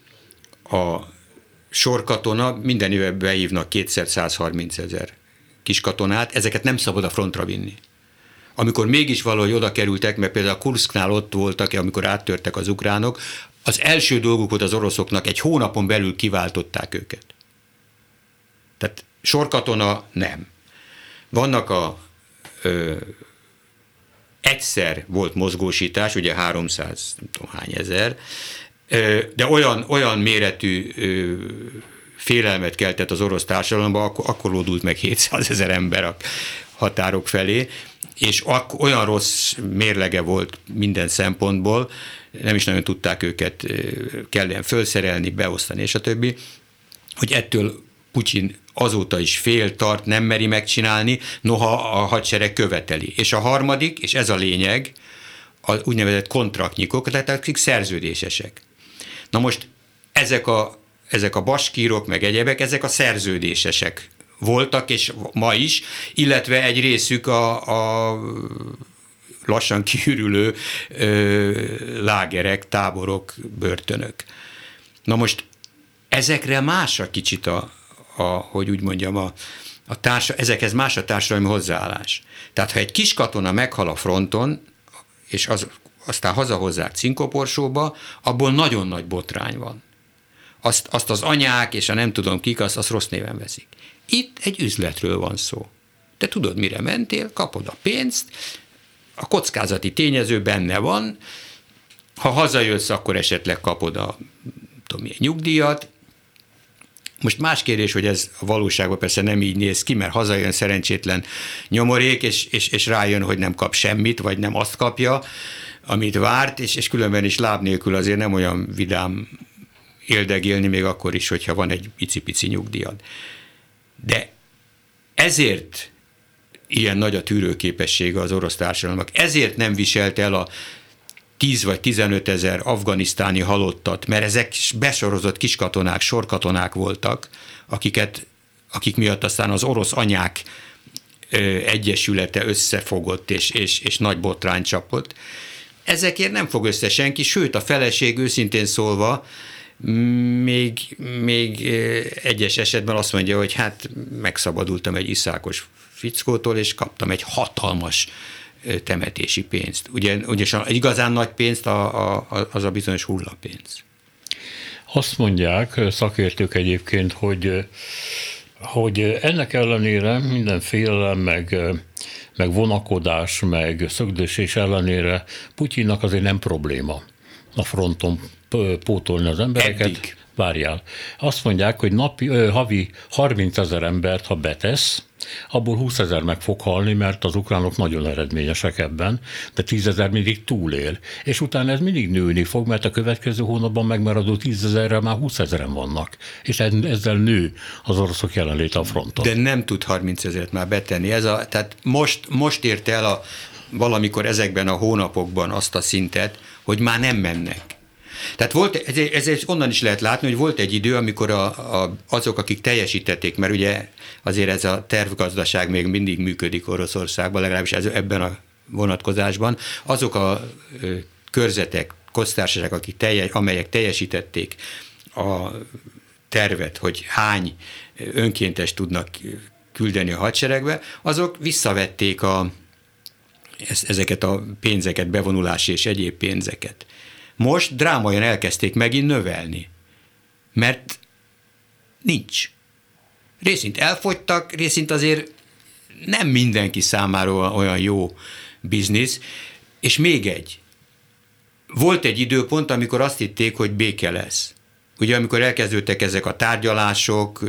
A sorkatona, minden évben behívnak kétszer százharminc ezer kis katonát, ezeket nem szabad a frontra vinni. Amikor mégis valahogy oda kerültek, mert például a Kurszknál ott voltak, amikor áttörtek az ukránok, az első dolguk volt az oroszoknak, egy hónapon belül kiváltották őket. Tehát sorkatona nem. Vannak a ö, egyszer volt mozgósítás, ugye háromszáz, nem tudom hány ezer, ö, de olyan, olyan méretű ö, félelmet keltett az orosz társadalomba, akkor, akkor lódult meg hétszázezer ember a határok felé, és ak- olyan rossz mérlege volt minden szempontból, nem is nagyon tudták őket kellően fölszerelni, beosztani, és a többi, hogy ettől Putyin azóta is fél, tart, nem meri megcsinálni, noha a hadsereg követeli. És a harmadik, és ez a lényeg, a úgynevezett kontraktnyikok, tehát akik szerződésesek. Na most ezek a, ezek a baskírok, meg egyebek, ezek a szerződésesek voltak, és ma is, illetve egy részük a, a lassan kiürülő ö, lágerek, táborok, börtönök. Na most ezekre más a kicsit a, a hogy úgy mondjam, a, a társa, ezekhez más a társadalmi hozzáállás. Tehát ha egy kis katona meghal a fronton, és az, aztán hazahozzák Cinkoporsóba, abból nagyon nagy botrány van. Azt, azt az anyák és a nem tudom kik, azt, azt rossz néven veszik. Itt egy üzletről van szó. Te tudod, mire mentél, kapod a pénzt, a kockázati tényező benne van, ha hazajössz, akkor esetleg kapod a tudom, milyen nyugdíjat. Most más kérdés, hogy ez a valóságban persze nem így néz ki, mert hazajön szerencsétlen nyomorék, és, és, és rájön, hogy nem kap semmit, vagy nem azt kapja, amit várt, és, és különben is láb nélkül azért nem olyan vidám éldegélni, még akkor is, hogyha van egy icipici nyugdíjad. De ezért ilyen nagy a tűrőképessége az orosz társadalomnak, ezért nem viselt el a tíz vagy tizenöt ezer afganisztáni halottat, mert ezek besorozott kiskatonák, sorkatonák voltak, akiket, akik miatt aztán az orosz anyák ö, egyesülete összefogott, és, és, és nagy botrány csapott. Ezekért nem fog össze senki, sőt a feleség őszintén szólva még, még egyes esetben azt mondja, hogy hát megszabadultam egy iszákos fickótól, és kaptam egy hatalmas temetési pénzt. Ugye, ugye igazán nagy pénzt a, a, az a bizonyos hullapénz. Azt mondják szakértők egyébként, hogy, hogy ennek ellenére minden félelem, meg, meg vonakodás, meg szögdösés ellenére Putyinnak azért nem probléma a fronton pótolni az embereket. Eddig. Várjál. Azt mondják, hogy napi, havi harmincezer embert, ha betesz, abból húszezer meg fog halni, mert az ukránok nagyon eredményesek ebben, de tízezer mindig túlél. És utána ez mindig nőni fog, mert a következő hónapban megmaradó tízezerrel már húszezeren vannak. És ezzel nő az oroszok jelenléte a fronton. De nem tud harmincezret már betenni. Ez a, tehát most, most ért el a, valamikor ezekben a hónapokban azt a szintet, hogy már nem mennek. Tehát volt, ez, ez onnan is lehet látni, hogy volt egy idő, amikor a, a, azok, akik teljesítették, mert ugye azért ez a tervgazdaság még mindig működik Oroszországban, legalábbis ez, ebben a vonatkozásban, azok a ö, körzetek, köztársaságok, akik teljes, amelyek teljesítették a tervet, hogy hány önkéntes tudnak küldeni a hadseregbe, azok visszavették a, ezeket a pénzeket, bevonulási és egyéb pénzeket. Most drámaian elkezdték megint növelni, mert nincs. Részint elfogytak, részint azért nem mindenki számára olyan jó biznisz, és még egy. Volt egy időpont, amikor azt hitték, hogy béke lesz. Ugye amikor elkezdődtek ezek a tárgyalások,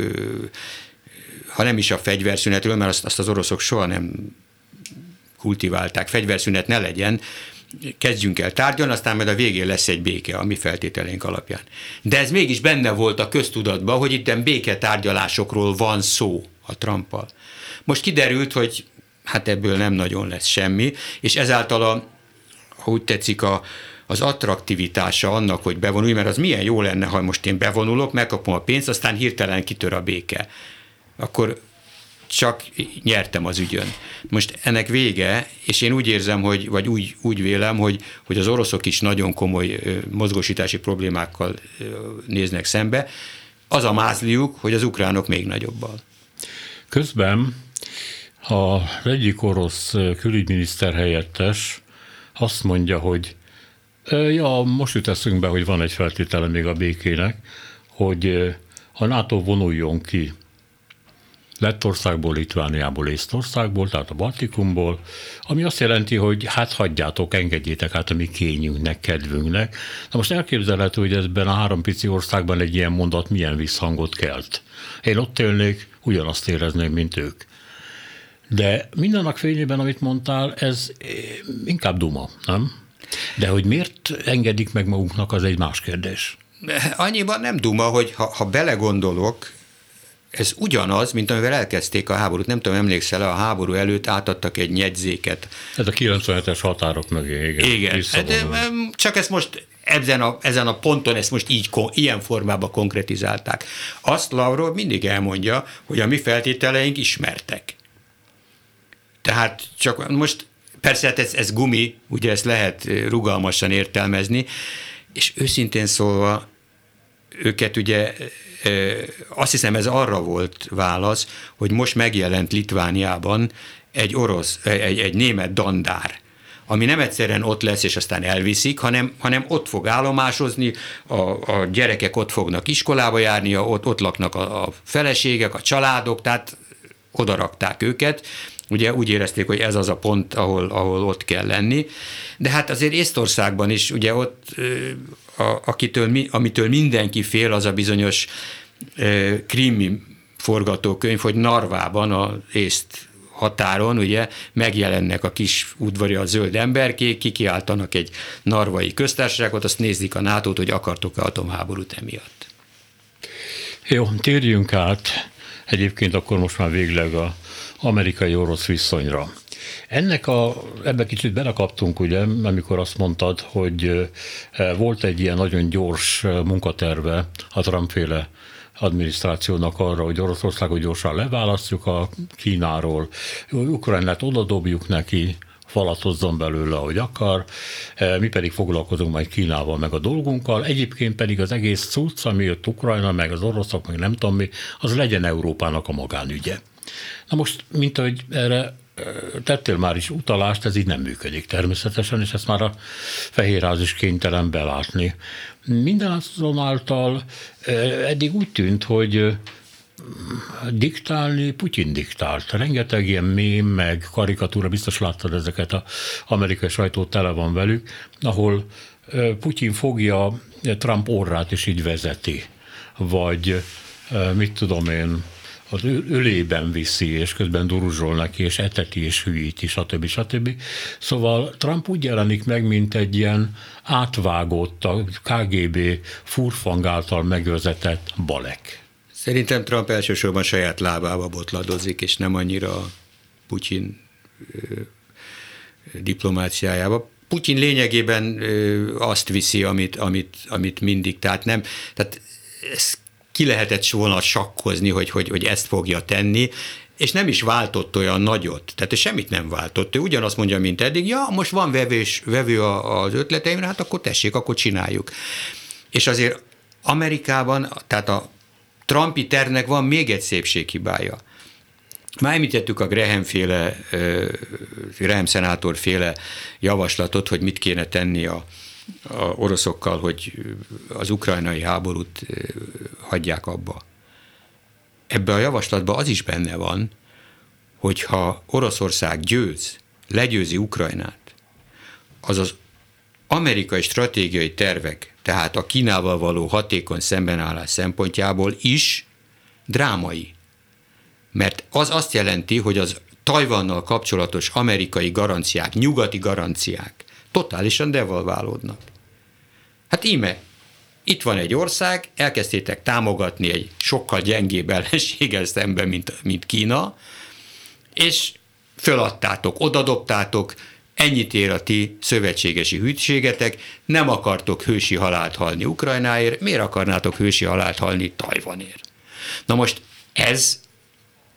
ha nem is a fegyverszünetről, mert azt, azt az oroszok soha nem kultiválták, fegyverszünet ne legyen, kezdjünk el tárgyalni, aztán majd a végén lesz egy béke a mi feltételeink alapján. De ez mégis benne volt a köztudatban, hogy itt béketárgyalásokról van szó a Trumppal. Most kiderült, hogy hát ebből nem nagyon lesz semmi, és ezáltal a, ha úgy tetszik, a, az attraktivitása annak, hogy bevonulj, mert az milyen jó lenne, ha most én bevonulok, megkapom a pénzt, aztán hirtelen kitör a béke. Akkor csak nyertem az ügyön. Most ennek vége, és én úgy érzem, hogy, vagy úgy, úgy vélem, hogy, hogy az oroszok is nagyon komoly mozgósítási problémákkal néznek szembe. Az a mázliuk, hogy az ukránok még nagyobbal. Közben az egyik orosz külügyminiszter helyettes azt mondja, hogy ja, most jut eszünkbe, hogy van egy feltétele még a békének, hogy a NATO vonuljon ki Lettországból, Litvániából, Észtországból, tehát a Baltikumból, ami azt jelenti, hogy hát hagyjátok, engedjétek át a mi kényünknek, kedvünknek. Na most elképzelhető, hogy ebben a három pici országban egy ilyen mondat milyen visszhangot kelt. Én ott élnék, ugyanazt érezném, mint ők. De mindannak fényében, amit mondtál, ez inkább duma, nem? De hogy miért engedik meg magunknak, az egy más kérdés. Annyiban nem duma, hogy ha, ha belegondolok, ez ugyanaz, mint amivel elkezdték a háborút. Nem tudom, emlékszel, a háború előtt átadtak egy jegyzéket. Ez a kilencvenhetes határok mögé, igen. Igen, de csak ezt most ezen a, ezen a ponton ezt most így, ilyen formában konkretizálták. Azt Lavrov mindig elmondja, hogy a mi feltételeink ismertek. Tehát csak most, persze hát ez, ez gumi, ugye ezt lehet rugalmasan értelmezni, és őszintén szólva őket ugye azt hiszem ez arra volt válasz, hogy most megjelent Litvániában egy orosz, egy, egy német dandár, ami nem egyszerűen ott lesz, és aztán elviszik, hanem, hanem ott fog állomásozni, a, a gyerekek ott fognak iskolába járni, ott, ott laknak a, a feleségek, a családok, tehát oda rakták őket. Ugye úgy érezték, hogy ez az a pont, ahol, ahol ott kell lenni. De hát azért Észtországban is, ugye ott, a, akitől, amitől mindenki fél, az a bizonyos e, krími forgatókönyv, hogy Narvában, az észt határon, ugye megjelennek a kis udvarias zöld emberkék, kikiáltanak egy narvai köztársaságot, azt nézik a nátót, hogy akartok-e atomháborút emiatt. Jó, térjünk át egyébként akkor most már végleg a amerikai-orosz viszonyra. Ennek a, ebbe kicsit belekaptunk, ugye, amikor azt mondtad, hogy volt egy ilyen nagyon gyors munkaterve a Trump-féle adminisztrációnak arra, hogy Oroszországot gyorsan leválasztjuk a Kínáról, Ukrajnát odadobjuk neki, falatozzon belőle, ahogy akar, mi pedig foglalkozunk majd Kínával, meg a dolgunkkal, egyébként pedig az egész cucc, ami jött Ukrajna, meg az oroszok, meg nem tudom mi, az legyen Európának a magánügye. Na most, mint ahogy erre tettél már is utalást, ez így nem működik természetesen, és ezt már a Fehérház is kénytelen belátni. Mindazonáltal eddig úgy tűnt, hogy diktálni, Putyin diktált. Rengeteg ilyen mém, meg karikatúra, biztos láttad ezeket, az amerikai sajtó tele van velük, ahol Putyin fogja Trump orrát és így vezeti. Vagy mit tudom én, az ölében viszi, és közben duruzsol neki, és eteti, és hülyíti, stb. stb. Szóval Trump úgy jelenik meg, mint egy ilyen átvágott, a ká gé bé furfang által megvezetett balek. Szerintem Trump elsősorban saját lábába botladozik, és nem annyira Putyin diplomáciájába. Putyin lényegében azt viszi, amit, amit, amit mindig, tehát nem, tehát ez ki lehetett volna sakkozni, hogy, hogy, hogy ezt fogja tenni, és nem is váltott olyan nagyot, tehát semmit nem váltott. Ő ugyanazt mondja, mint eddig, ja, most van vevős, vevő az ötleteimre, hát akkor tessék, akkor csináljuk. És azért Amerikában, tehát a Trumpi tervnek van még egy szépséghibája. Már említettük a Graham-féle, Graham szenátor-féle javaslatot, hogy mit kéne tenni a, a oroszokkal, hogy az ukrajnai háborút hagyják abba. Ebbe a javaslatban az is benne van, hogyha Oroszország győz, legyőzi Ukrajnát, az az amerikai stratégiai tervek, tehát a Kínával való hatékony szembenállás szempontjából is drámai. Mert az azt jelenti, hogy az Tajvannal kapcsolatos amerikai garanciák, nyugati garanciák totálisan devalválódnak. Hát íme, itt van egy ország, elkezdtétek támogatni egy sokkal gyengébb ellenséggel szemben, mint, mint Kína, és föladtátok, odadobtátok, ennyit ér a ti szövetségesi hűségetek, nem akartok hősi halált halni Ukrajnáért, miért akarnátok hősi halált halni Tajvanért? Na most ez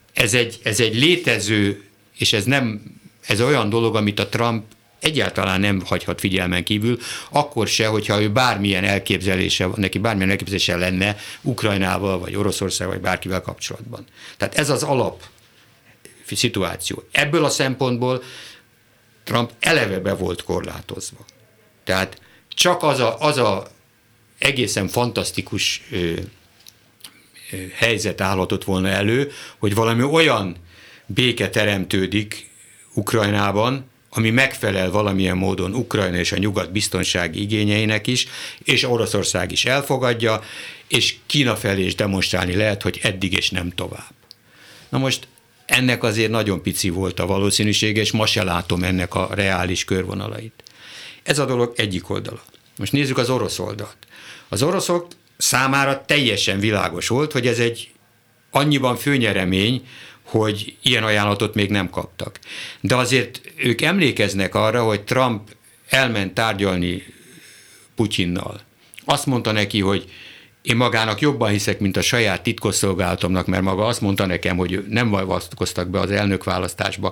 ez egy, ez egy létező, és ez nem, ez olyan dolog, amit a Trump egyáltalán nem hagyhat figyelmen kívül, akkor se, hogyha ő bármilyen elképzelése, neki bármilyen elképzelése lenne Ukrajnával, vagy Oroszország, vagy bárkivel kapcsolatban. Tehát ez az alap szituáció. Ebből a szempontból Trump eleve be volt korlátozva. Tehát csak az a, az a egészen fantasztikus ö, ö, helyzet állhatott volna elő, hogy valami olyan béke teremtődik Ukrajnában, ami megfelel valamilyen módon Ukrajna és a nyugat biztonsági igényeinek is, és Oroszország is elfogadja, és Kína felé is demonstrálni lehet, hogy eddig és nem tovább. Na most ennek azért nagyon pici volt a valószínűsége, és ma se látom ennek a reális körvonalait. Ez a dolog egyik oldala. Most nézzük az orosz oldalt. Az oroszok számára teljesen világos volt, hogy ez egy annyiban főnyeremény, hogy ilyen ajánlatot még nem kaptak. De azért ők emlékeznek arra, hogy Trump elment tárgyalni Putyinnal. Azt mondta neki, hogy én magának jobban hiszek, mint a saját titkosszolgálatomnak, mert maga azt mondta nekem, hogy nem avatkoztak be az elnökválasztásba,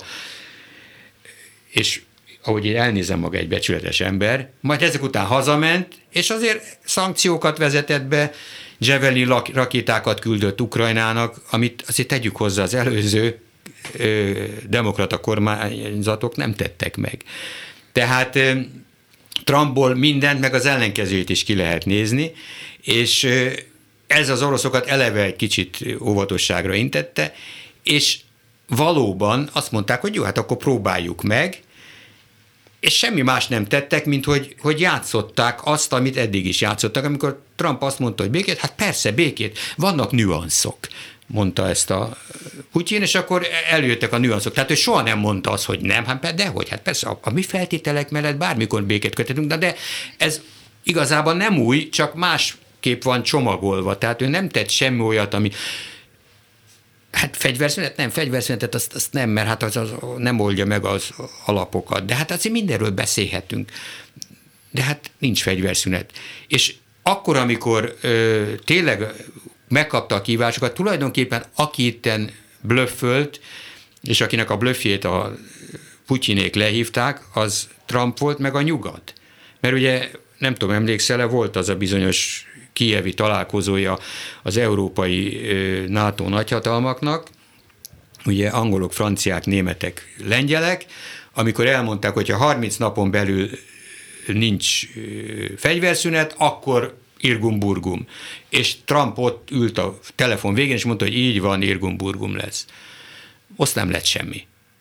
és ahogy én elnézem, maga egy becsületes ember, majd ezek után hazament, és azért szankciókat vezetett be, Javelin rakétákat küldött Ukrajnának, amit azért tegyük hozzá, az előző ö, demokrata kormányzatok nem tettek meg. Tehát ö, Trumpból mindent, meg az ellenkezőjét is ki lehet nézni, és ö, ez az oroszokat eleve egy kicsit óvatosságra intette, és valóban azt mondták, hogy jó, hát akkor próbáljuk meg, és semmi más nem tettek, mint hogy, hogy játszották azt, amit eddig is játszottak. Amikor Trump azt mondta, hogy békét, hát persze békét, vannak nüanszok, mondta ezt a Putyin, és akkor előjöttek a nüanszok. Tehát ő soha nem mondta azt, hogy nem, hát dehogy, hát persze a, a mi feltételek mellett bármikor békét köthetünk, de ez igazából nem új, csak másképp van csomagolva. Tehát ő nem tett semmi olyat, ami hát fegyverszünet, nem, fegyverszünetet azt, azt nem, mert hát az, az nem oldja meg az alapokat. De hát azért mindenről beszélhetünk. De hát nincs fegyverszünet. És akkor, amikor ö, tényleg megkapta a kívásokat, tulajdonképpen aki itten blöffölt, és akinek a blöffjét a Putyinék lehívták, az Trump volt, meg a nyugat. Mert ugye, nem tudom, emlékszel-e, volt az a bizonyos kijevi találkozója az európai NATO nagyhatalmaknak, ugye angolok, franciák, németek, lengyelek, amikor elmondták, hogy ha harminc napon belül nincs fegyverszünet, akkor irgum-burgum. És Trump ott ült a telefon végén, és mondta, hogy így van, irgum-burgum lesz. Azt nem lett semmi.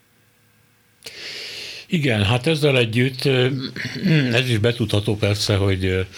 Igen, hát ezzel együtt ez is betudható persze, hogy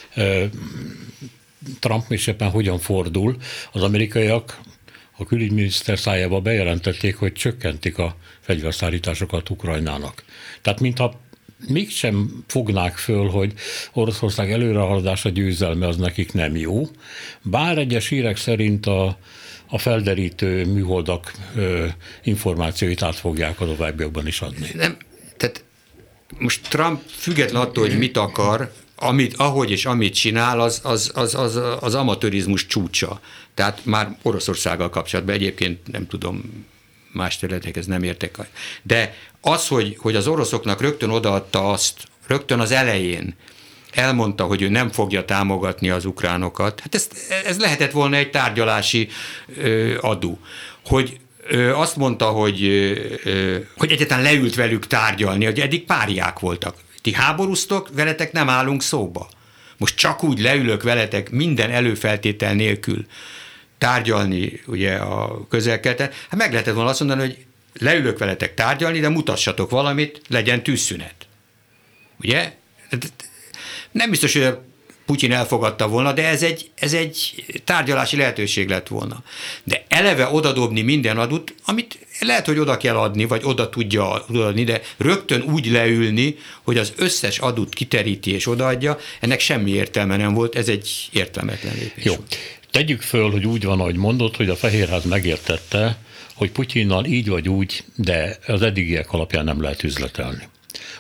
Trump is éppen hogyan fordul. Az amerikaiak a külügyminiszter szájába bejelentették, hogy csökkentik a fegyverszállításokat Ukrajnának. Tehát mintha mégsem fognák föl, hogy Oroszország előrehaladása, győzelme az nekik nem jó, bár egyes hírek szerint a, a felderítő műholdak ö, információit át fogják a továbbiakban is adni. Nem, tehát most Trump független attól, hogy mit akar, amit, ahogy és amit csinál, az, az, az, az, az amatőrizmus csúcsa. Tehát már Oroszországgal kapcsolatban egyébként nem tudom, más területekhez nem értek. De az, hogy, hogy az oroszoknak rögtön odaadta azt, rögtön az elején elmondta, hogy ő nem fogja támogatni az ukránokat, hát ez, ez lehetett volna egy tárgyalási ö, adu. Hogy ö, azt mondta, hogy, ö, hogy egyáltalán leült velük tárgyalni, hogy eddig páriák voltak. Ti háborúztok, veletek nem állunk szóba. Most csak úgy leülök veletek minden előfeltétel nélkül tárgyalni ugye a Közel-Keleten. Hát meg lehetett volna azt mondani, hogy leülök veletek tárgyalni, de mutassatok valamit, legyen tűzszünet. Ugye? Nem biztos, hogy a Putyin elfogadta volna, de ez egy, ez egy tárgyalási lehetőség lett volna. De eleve odadobni minden adót, amit lehet, hogy oda kell adni, vagy oda tudja adni, de rögtön úgy leülni, hogy az összes adót kiteríti és odaadja, ennek semmi értelme nem volt, ez egy értelmetlen lépés. Jó. Tegyük föl, hogy úgy van, ahogy mondod, hogy a Fehérház megértette, hogy Putyinnal így vagy úgy, de az eddigiek alapján nem lehet üzletelni.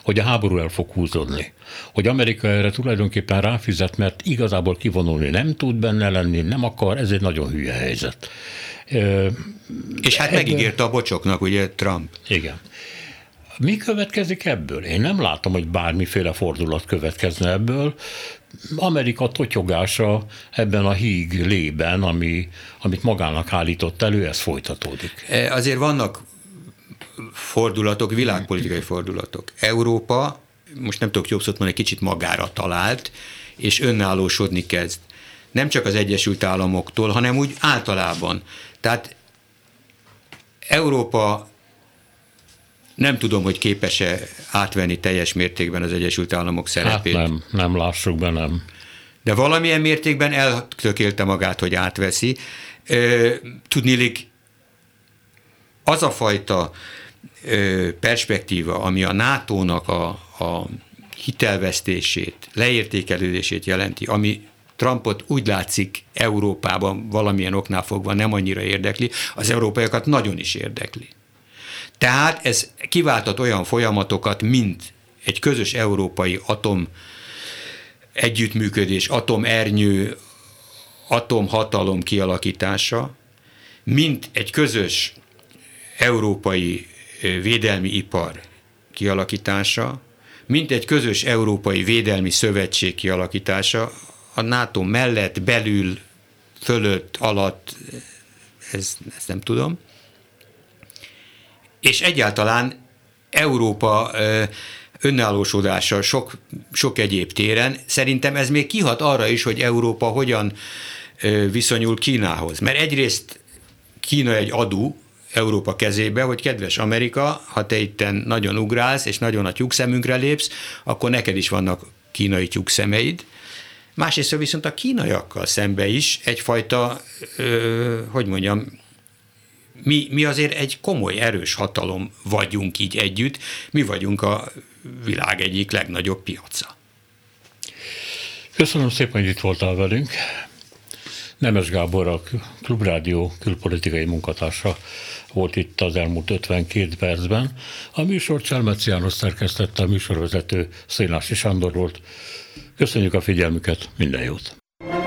hogy a háború el fog húzódni, hogy Amerika erre tulajdonképpen ráfizet, mert igazából kivonulni nem tud benne lenni, nem akar, ez egy nagyon hülye helyzet. És hát ebből... megígérte a bocsoknak, ugye, Trump. Igen. Mi következik ebből? Én nem látom, hogy bármiféle fordulat következne ebből. Amerika totyogása ebben a híg lében, ami, amit magának állított elő, ez folytatódik. Azért vannak fordulatok, világpolitikai fordulatok. Európa, most nem tudok jobb szót mondani, kicsit magára talált, és önállósodni kezd. Nem csak az Egyesült Államoktól, hanem úgy általában. Tehát Európa nem tudom, hogy képes-e átvenni teljes mértékben az Egyesült Államok szerepét. Hát nem, nem lássuk be, nem. De valamilyen mértékben eltökélte magát, hogy átveszi. Tudniillik, az a fajta perspektíva, ami a nátónak a, a hitelvesztését, leértékelődését jelenti, ami Trumpot úgy látszik Európában valamilyen oknál fogva nem annyira érdekli, az európaiakat nagyon is érdekli. Tehát ez kiváltott olyan folyamatokat, mint egy közös európai atom együttműködés, atomernyő, atomhatalom kialakítása, mint egy közös európai védelmi ipar kialakítása, mint egy közös európai védelmi szövetség kialakítása, a NATO mellett, belül, fölött, alatt, ez, ezt nem tudom. És egyáltalán Európa önállósodása sok, sok egyéb téren, szerintem ez még kihat arra is, hogy Európa hogyan viszonyul Kínához. Mert egyrészt Kína egy adu Európa kezébe, hogy kedves Amerika, ha te itten nagyon ugrálsz, és nagyon a tyúkszemünkre lépsz, akkor neked is vannak kínai tyúkszemeid. Másrészt viszont a kínaiakkal szembe is egyfajta, ö, hogy mondjam, mi, mi azért egy komoly, erős hatalom vagyunk így együtt, mi vagyunk a világ egyik legnagyobb piaca. Köszönöm szépen, hogy itt voltál velünk. Nemes Gábor, a Klubrádió külpolitikai munkatársa volt itt az elmúlt ötvenkét percben. A műsor Cselmeci János szerkesztette, a műsorvezető Szénási Sándor volt. Köszönjük a figyelmüket, minden jót!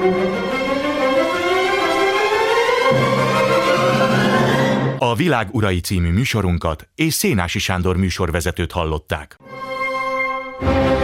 A Világ urai című műsorunkat és Szénási Sándor műsorvezetőt hallották.